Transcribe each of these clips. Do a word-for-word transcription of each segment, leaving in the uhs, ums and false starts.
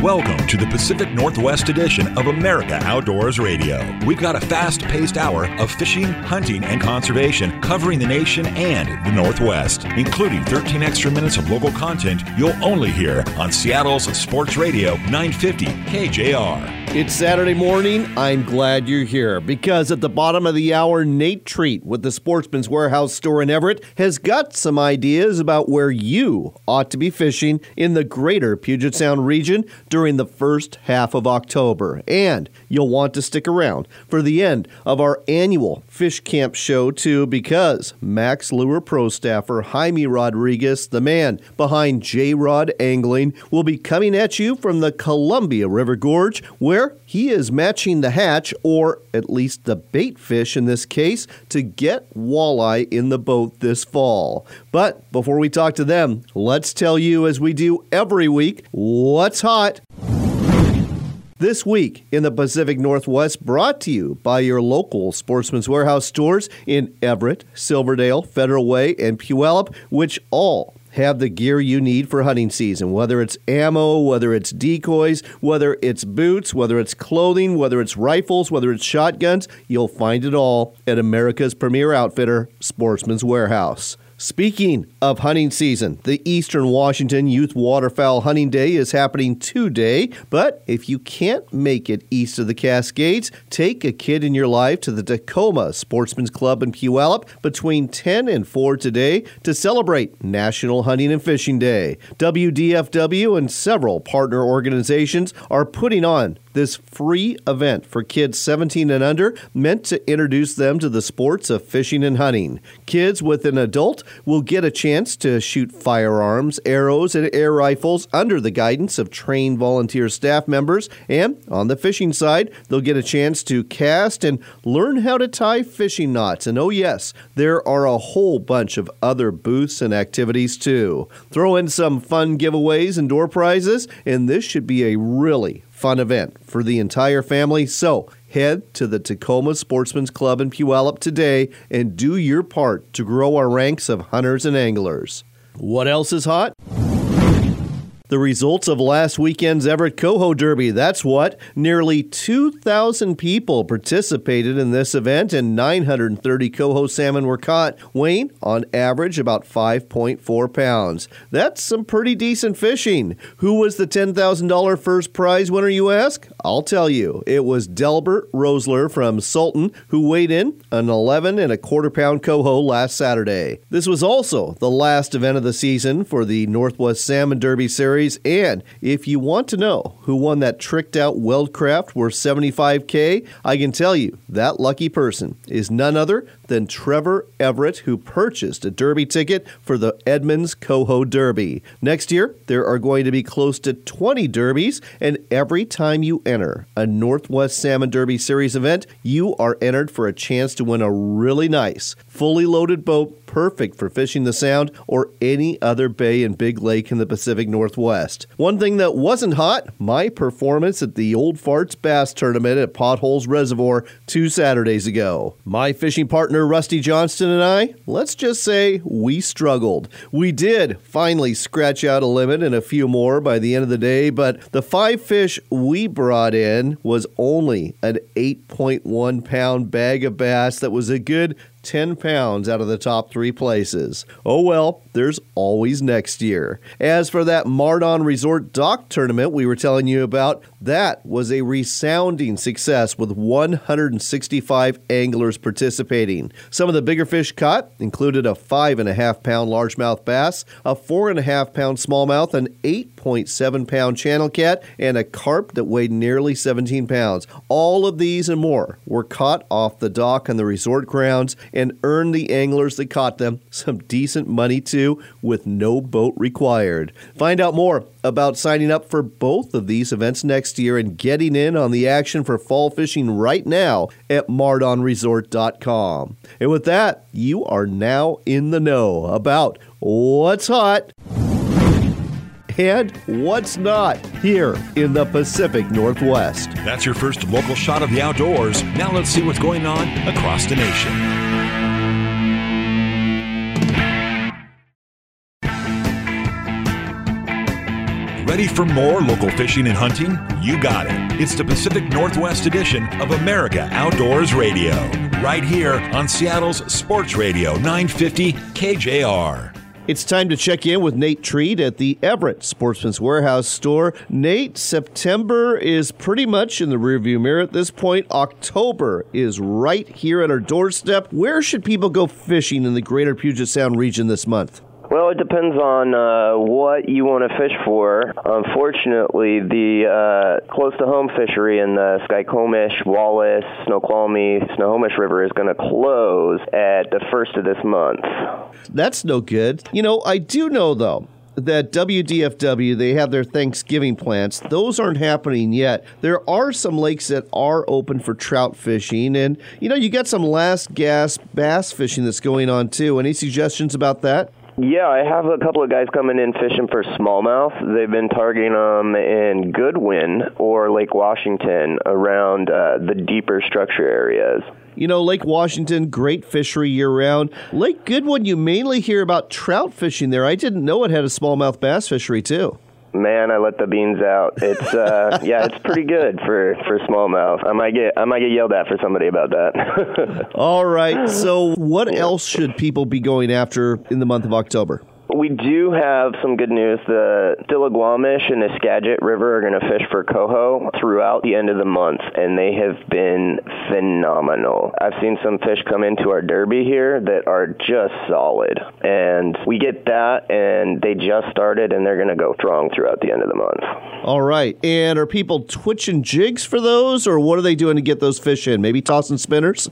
Welcome to the Pacific Northwest edition of America Outdoors Radio. We've got a fast-paced hour of fishing, hunting, and conservation covering the nation and the Northwest, including thirteen extra minutes of local content you'll only hear on Seattle's Sports Radio nine fifty K J R. It's Saturday morning. I'm glad you're here because at the bottom of the hour, Nate Treat with the Sportsman's Warehouse store in Everett has got some ideas about where you ought to be fishing in the greater Puget Sound region during the first half of October. And you'll want to stick around for the end of our annual Fish Camp show too, because Max Lure Pro staffer Jaime Rodriguez, the man behind J-Rod Angling, will be coming at you from the Columbia River Gorge, where he is matching the hatch, or at least the bait fish in this case, to get walleye in the boat this fall. But before we talk to them, let's tell you, as we do every week, what's hot. This week in the Pacific Northwest, brought to you by your local Sportsman's Warehouse stores in Everett, Silverdale, Federal Way, and Puyallup, which all have the gear you need for hunting season, whether it's ammo, whether it's decoys, whether it's boots, whether it's clothing, whether it's rifles, whether it's shotguns. You'll find it all at America's premier outfitter, Sportsman's Warehouse. Speaking of hunting season, the Eastern Washington Youth Waterfowl Hunting Day is happening today, but if you can't make it east of the Cascades, take a kid in your life to the Tacoma Sportsman's Club in Puyallup between ten and four today to celebrate National Hunting and Fishing Day. W D F W and several partner organizations are putting on this free event for kids seventeen and under, meant to introduce them to the sports of fishing and hunting. Kids with an adult will get a chance to shoot firearms, arrows, and air rifles under the guidance of trained volunteer staff members. And on the fishing side, they'll get a chance to cast and learn how to tie fishing knots. And oh yes, there are a whole bunch of other booths and activities too. Throw in some fun giveaways and door prizes, and this should be a really fun event for the entire family. So head to the Tacoma Sportsman's Club in Puyallup today and do your part to grow our ranks of hunters and anglers. What else is hot? The results of last weekend's Everett Coho Derby. That's what. Nearly two thousand people participated in this event, and nine hundred thirty coho salmon were caught, weighing on average about five point four pounds. That's some pretty decent fishing. Who was the ten thousand dollars first prize winner, you ask? I'll tell you. It was Delbert Rosler from Sultan, who weighed in an eleven and a quarter pound coho last Saturday. This was also the last event of the season for the Northwest Salmon Derby Series. And if you want to know who won that tricked out Weldcraft worth seventy-five K, I can tell you that lucky person is none other than Trevor Everett, who purchased a Derby ticket for the Edmonds Coho Derby. Next year, there are going to be close to twenty derbies, and every time you enter a Northwest Salmon Derby Series event, you are entered for a chance to win a really nice, fully loaded boat, perfect for fishing the Sound or any other bay and big lake in the Pacific Northwest. One thing that wasn't hot, my performance at the Old Farts Bass Tournament at Potholes Reservoir two Saturdays ago. My fishing partner Rusty Johnston and I, let's just say we struggled. We did finally scratch out a limit and a few more by the end of the day, but the five fish we brought in was only an eight point one pound bag of bass that was a good ten pounds out of the top three places. Oh well, there's always next year. As for that Mardon Resort Dock Tournament we were telling you about, that was a resounding success with one hundred sixty-five anglers participating. Some of the bigger fish caught included a five and a half pound largemouth bass, a four and a half pound smallmouth, an eight point seven pound channel cat, and a carp that weighed nearly seventeen pounds. All of these and more were caught off the dock on the resort grounds and earned the anglers that caught them some decent money too, with no boat required. Find out more about signing up for both of these events next year and getting in on the action for fall fishing right now at mardon resort dot com. And with that, you are now in the know about what's hot and what's not here in the Pacific Northwest. That's your first local shot of the outdoors. Now let's see what's going on across the nation. Ready for more local fishing and hunting? You got it. It's the Pacific Northwest edition of America Outdoors Radio, right here on Seattle's Sports Radio nine fifty K J R. It's time to check in with Nate Treat at the Everett Sportsman's Warehouse store. Nate, September is pretty much in the rearview mirror at this point. October is right here at our doorstep. Where should people go fishing in the greater Puget Sound region this month? Well, it depends on uh, what you want to fish for. Unfortunately, the uh, close-to-home fishery in the Skykomish, Wallace, Snoqualmie, Snohomish River is going to close at the first of this month. That's no good. You know, I do know, though, that W D F W, they have their Thanksgiving plants. Those aren't happening yet. There are some lakes that are open for trout fishing. And, you know, you got some last gas bass fishing that's going on, too. Any suggestions about that? Yeah, I have a couple of guys coming in fishing for smallmouth. They've been targeting them in Goodwin or Lake Washington around uh, the deeper structure areas. You know, Lake Washington, great fishery year-round. Lake Goodwin, you mainly hear about trout fishing there. I didn't know it had a smallmouth bass fishery, too. Man, I let the beans out. It's uh, yeah, it's pretty good for, for smallmouth. I might get I might get yelled at for somebody about that. All right. So, what else should people be going after in the month of October? We do have some good news. The Stillaguamish and the Skagit River are going to fish for coho throughout the end of the month, and they have been phenomenal. I've seen some fish come into our derby here that are just solid, and we get that, and they just started, and they're going to go strong throughout the end of the month. All right. And are people twitching jigs for those, or what are they doing to get those fish in? Maybe tossing spinners?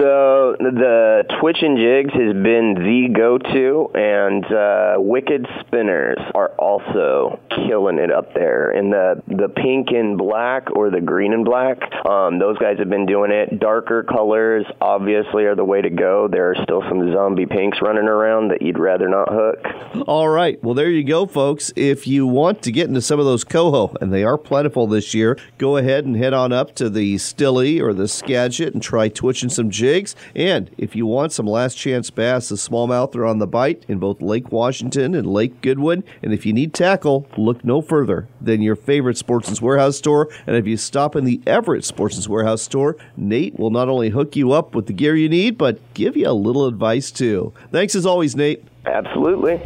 So the Twitch and Jigs has been the go-to, and uh, Wicked Spinners are also killing it up there. In the, the pink and black or the green and black, um, those guys have been doing it. Darker colors obviously are the way to go. There are still some zombie pinks running around that you'd rather not hook. All right. Well, there you go, folks. If you want to get into some of those coho, and they are plentiful this year, go ahead and head on up to the Stilly or the Skagit and try twitching some jigs. And if you want some last chance bass, the smallmouth are on the bite in both Lake Washington and Lake Goodwin. And if you need tackle, look no further than your favorite Sportsman's Warehouse store. And if you stop in the Everett Sportsman's Warehouse store, Nate will not only hook you up with the gear you need, but give you a little advice too. Thanks as always, Nate. Absolutely.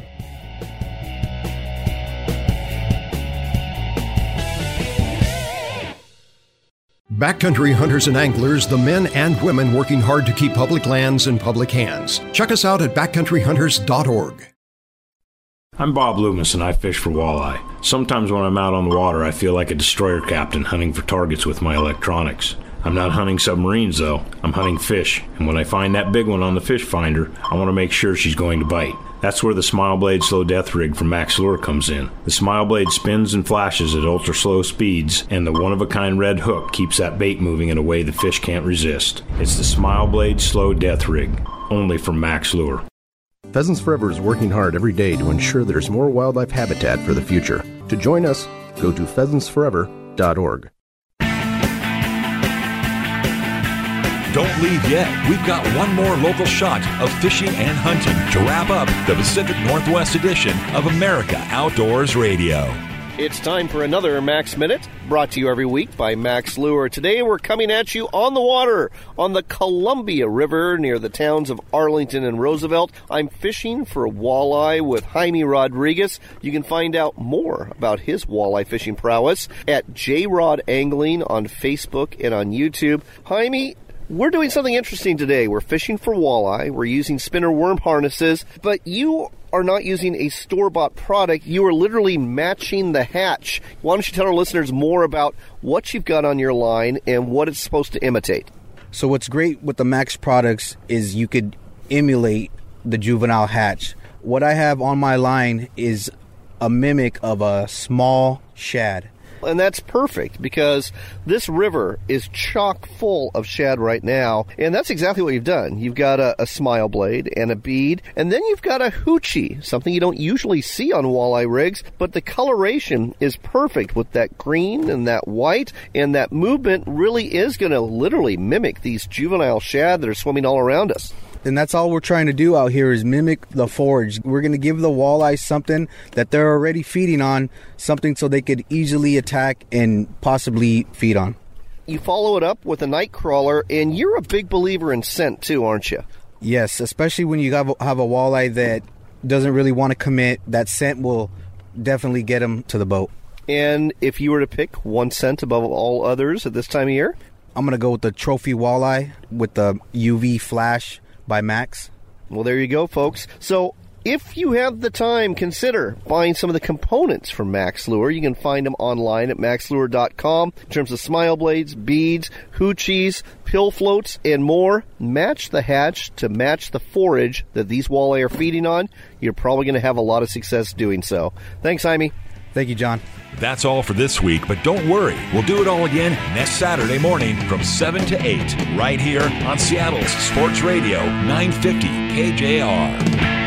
Backcountry hunters and anglers, the men and women working hard to keep public lands in public hands. Check us out at backcountry hunters dot org. I'm Bob Loomis, and I fish for walleye. Sometimes when I'm out on the water, I feel like a destroyer captain hunting for targets with my electronics. I'm not hunting submarines, though. I'm hunting fish, and when I find that big one on the fish finder, I want to make sure she's going to bite. That's where the Smile Blade Slow Death Rig from Max Lure comes in. The Smile Blade spins and flashes at ultra-slow speeds, and the one-of-a-kind red hook keeps that bait moving in a way the fish can't resist. It's the Smile Blade Slow Death Rig, only from Max Lure. Pheasants Forever is working hard every day to ensure there's more wildlife habitat for the future. To join us, go to pheasants forever dot org. Don't leave yet. We've got one more local shot of fishing and hunting to wrap up the Pacific Northwest edition of America Outdoors Radio. It's time for another Max Minute, brought to you every week by Max Lure. Today we're coming at you on the water, on the Columbia River near the towns of Arlington and Roosevelt. I'm fishing for walleye with Jaime Rodriguez. You can find out more about his walleye fishing prowess at J-Rod Angling on Facebook and on YouTube. Jaime, we're doing something interesting today. We're fishing for walleye. We're using spinner worm harnesses, but you are not using a store-bought product. You are literally matching the hatch. Why don't you tell our listeners more about what you've got on your line and what it's supposed to imitate? So what's great with the Max products is you could emulate the juvenile hatch. What I have on my line is a mimic of a small shad. And that's perfect because this river is chock full of shad right now. And that's exactly what you've done. You've got a, a smile blade and a bead, and then you've got a hoochie, something you don't usually see on walleye rigs, but the coloration is perfect with that green and that white, and that movement really is going to literally mimic these juvenile shad that are swimming all around us. And that's all we're trying to do out here is mimic the forage. We're going to give the walleye something that they're already feeding on, something so they could easily attack and possibly feed on. You follow it up with a night crawler, and you're a big believer in scent too, aren't you? Yes, especially when you have a, have a walleye that doesn't really want to commit. That scent will definitely get them to the boat. And if you were to pick one scent above all others at this time of year? I'm going to go with the trophy walleye with the U V flash by Max. Well, there you go, folks. So if you have the time, consider buying some of the components from Max Lure. You can find them online at max lure dot com in terms of smile blades, beads, hoochies, pill floats, and more. Match the hatch to match the forage that these walleye are feeding on. You're probably going to have a lot of success doing so. Thanks, Jaime. Thank you, John. That's all for this week, but don't worry. We'll do it all again next Saturday morning from seven to eight, right here on Seattle's Sports Radio nine fifty K J R.